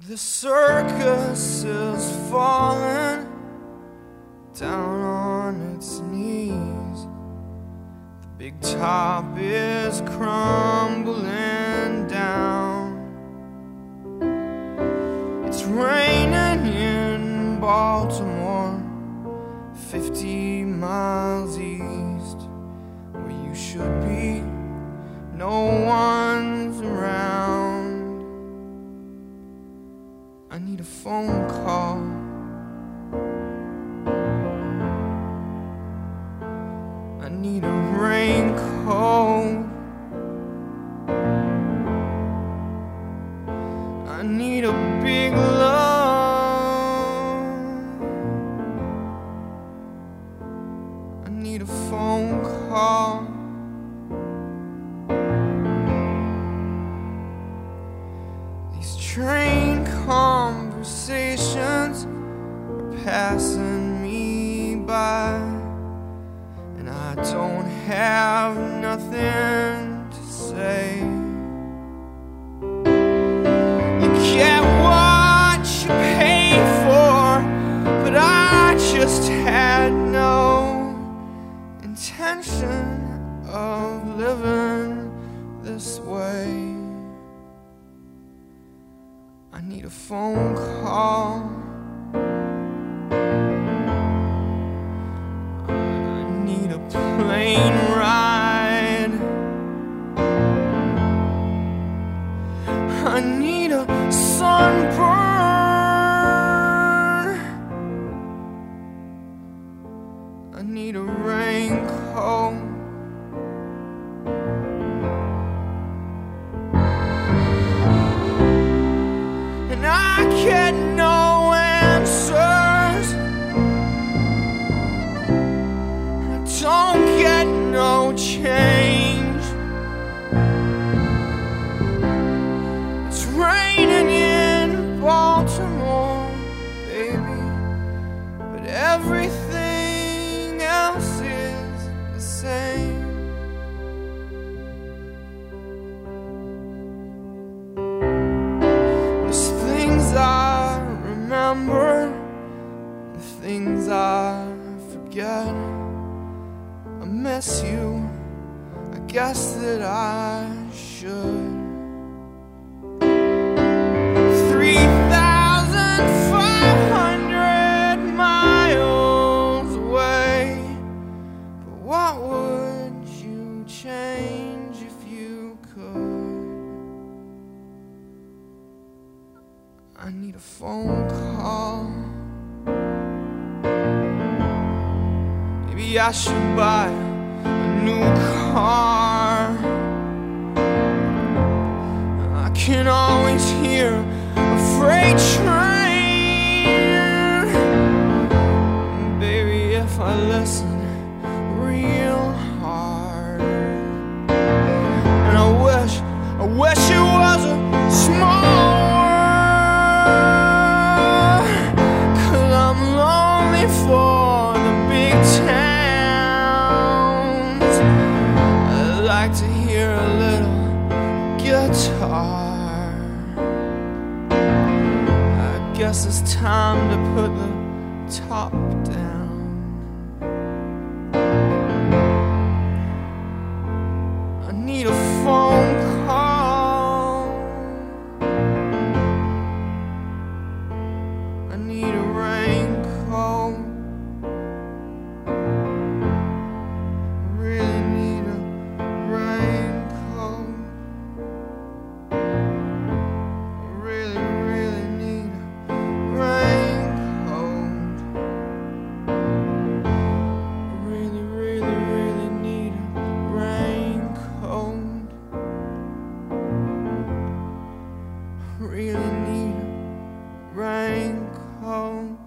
The circus is falling down on its knees. The big top is crumbling down. It's raining in Baltimore, 50 miles east, where you should be. No one's around. I need a phone call. I need a raincoat. I need a big love. I need a phone call. These train conversations are passing me by, and I don't have nothing to say. You get what you pay for, but I just had no intention of living this way. I need a phone call. I need a plane ride. I need a sunburn. I need a raincoat. I get no answers. I don't get no change. It's raining in Baltimore, baby, but everything else is the same. I remember, the things I forget. I miss you, I guess that I should. 3,500 miles away, but what would you change if you could? I need a phone call. Maybe I should buy a new car. I can always hear a freight train. Baby, if I listen real hard. And I wish it was a small. For the big towns, I like to hear a little guitar. I guess it's time to put the top down. I need a phone call. I need a raincoat. Really need a raincoat.